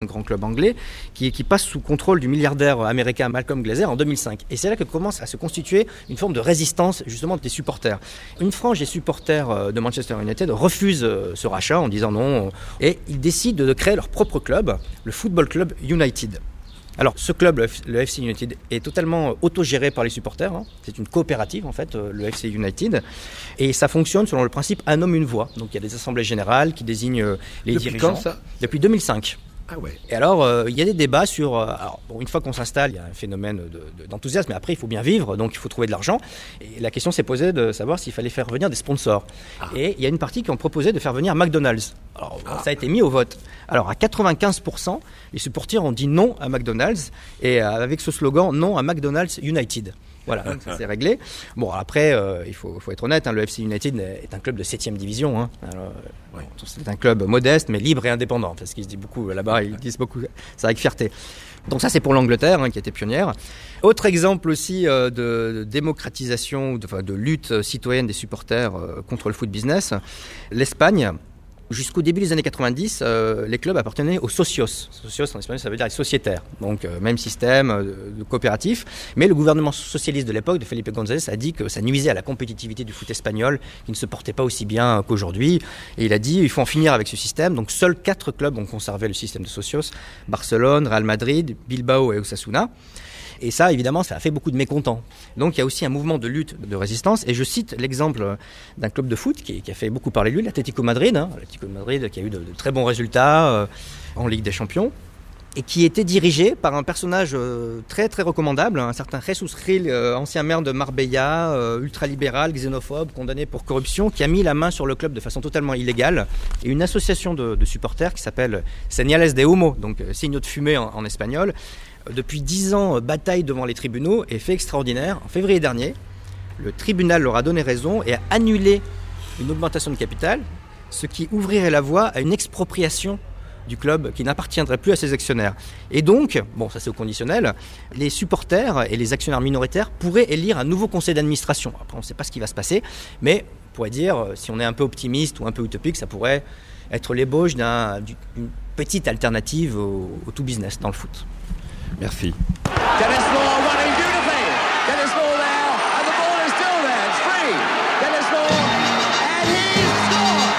grand club anglais, qui passe sous contrôle du milliardaire américain Malcolm Glazer en 2005. Et c'est là que commence à se constituer une forme de résistance justement des supporters. Une frange des supporters de Manchester United refuse ce rachat en disant non, et ils décident de créer leur propre club, le Football Club United. Alors, ce club, le FC United, est totalement autogéré par les supporters. C'est une coopérative, en fait, le FC United. Et ça fonctionne selon le principe un homme, une voix. Donc, il y a des assemblées générales qui désignent les dirigeants. Depuis quand, ça ? Depuis 2005. Ah ouais. Et alors, il y a des débats sur... alors, bon, une fois qu'on s'installe, il y a un phénomène d'enthousiasme, mais après, il faut bien vivre, donc il faut trouver de l'argent. Et la question s'est posée de savoir s'il fallait faire venir des sponsors. Et il y a une partie qui ont proposé de faire venir McDonald's. Alors, ça a été mis au vote. Alors, à 95%, les supporters ont dit non à McDonald's, et avec ce slogan, non à McDonald's United. Voilà, donc ça c'est réglé. Bon, après, il faut être honnête, le FC United est un club de 7e division. Alors, c'est un club modeste, mais libre et indépendant. Parce qu'ils se disent beaucoup, là-bas, ils disent beaucoup ça avec fierté. Donc ça, c'est pour l'Angleterre, qui était pionnière. Autre exemple aussi de démocratisation, de lutte citoyenne des supporters contre le foot business, l'Espagne. Jusqu'au début des années 90, les clubs appartenaient aux socios. Socios en espagnol, ça veut dire les sociétaires. Donc, même système de coopératif. Mais le gouvernement socialiste de l'époque, de Felipe González, a dit que ça nuisait à la compétitivité du foot espagnol, qui ne se portait pas aussi bien qu'aujourd'hui. Et il a dit il faut en finir avec ce système. Donc, seuls 4 clubs ont conservé le système de socios. Barcelone, Real Madrid, Bilbao et Osasuna. Et ça, évidemment, ça a fait beaucoup de mécontents. Donc, il y a aussi un mouvement de lutte, de résistance. Et je cite l'exemple d'un club de foot qui a fait beaucoup parler de lui, l'Atlético Madrid. L'Atlético Madrid qui a eu de très bons résultats en Ligue des Champions. Et qui était dirigé par un personnage très très recommandable, un certain Jesus Gil, ancien maire de Marbella, ultralibéral, xénophobe, condamné pour corruption, qui a mis la main sur le club de façon totalement illégale. Et une association de supporters qui s'appelle Señales de Humo, donc signaux de fumée en espagnol, depuis 10 ans bataille devant les tribunaux et fait extraordinaire. En février dernier, le tribunal leur a donné raison et a annulé une augmentation de capital, ce qui ouvrirait la voie à une expropriation du club qui n'appartiendrait plus à ses actionnaires. Et donc, bon, ça c'est au conditionnel, les supporters et les actionnaires minoritaires pourraient élire un nouveau conseil d'administration. Après, on ne sait pas ce qui va se passer, mais on pourrait dire, si on est un peu optimiste ou un peu utopique, ça pourrait être l'ébauche d'une petite alternative au tout business dans le foot. Merci. Dennis Law running beautifully. Dennis Law there, and the ball is still there. It's free. Dennis Law, and he scored.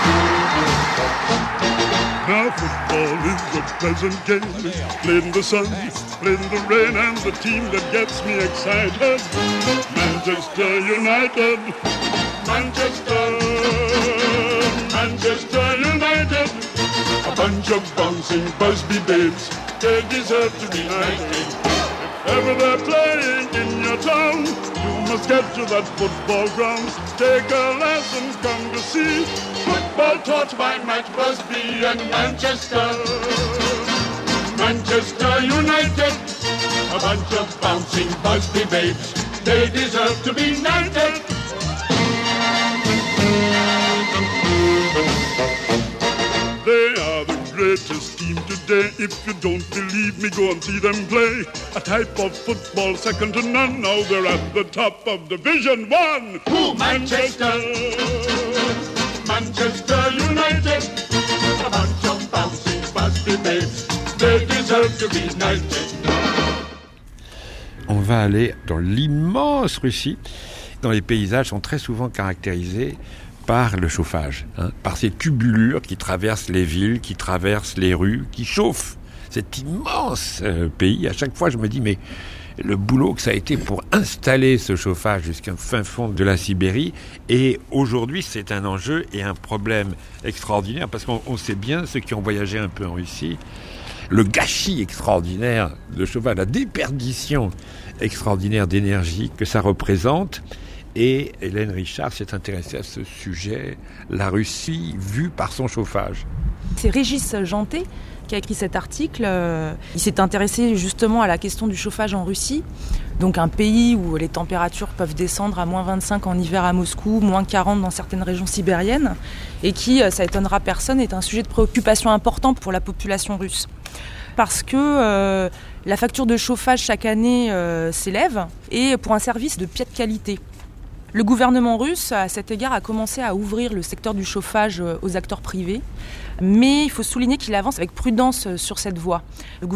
Now football is a pleasant game, played in the sun, played in the rain, and the team that gets me excited, Manchester United, Manchester United, a bunch of bouncing Busby babes, they deserve to be knighted. If ever they're playing in your town, you must get to that football ground, take a lesson, come to see football taught by Matt Busby and Manchester United, a bunch of bouncing Busby babes, they deserve to be knighted. They are the greatest team today. If you don't believe me, go and see them play. A type of football second to none. Now they're at the top of Division 1. Who? Manchester United. A bunch of bouncing Busby babes. They deserve to be knighted. On va aller dans l'immense Russie, dont les paysages sont très souvent caractérisés par le chauffage, par ces tubulures qui traversent les villes, qui traversent les rues, qui chauffent cet immense pays. À chaque fois, je me dis, mais le boulot que ça a été pour installer ce chauffage jusqu'au fin fond de la Sibérie, et aujourd'hui, c'est un enjeu et un problème extraordinaire, parce qu'on sait bien, ceux qui ont voyagé un peu en Russie, le gâchis extraordinaire de chauffage, la déperdition extraordinaire d'énergie que ça représente. Et Hélène Richard s'est intéressée à ce sujet, la Russie vue par son chauffage. C'est Régis Janté qui a écrit cet article. Il s'est intéressé justement à la question du chauffage en Russie. Donc un pays où les températures peuvent descendre à moins 25 en hiver à Moscou, moins 40 dans certaines régions sibériennes, et qui, ça étonnera personne, est un sujet de préoccupation important pour la population russe. Parce que la facture de chauffage chaque année s'élève, et pour un service de pied de qualité. Le gouvernement russe, à cet égard, a commencé à ouvrir le secteur du chauffage aux acteurs privés. Mais il faut souligner qu'il avance avec prudence sur cette voie.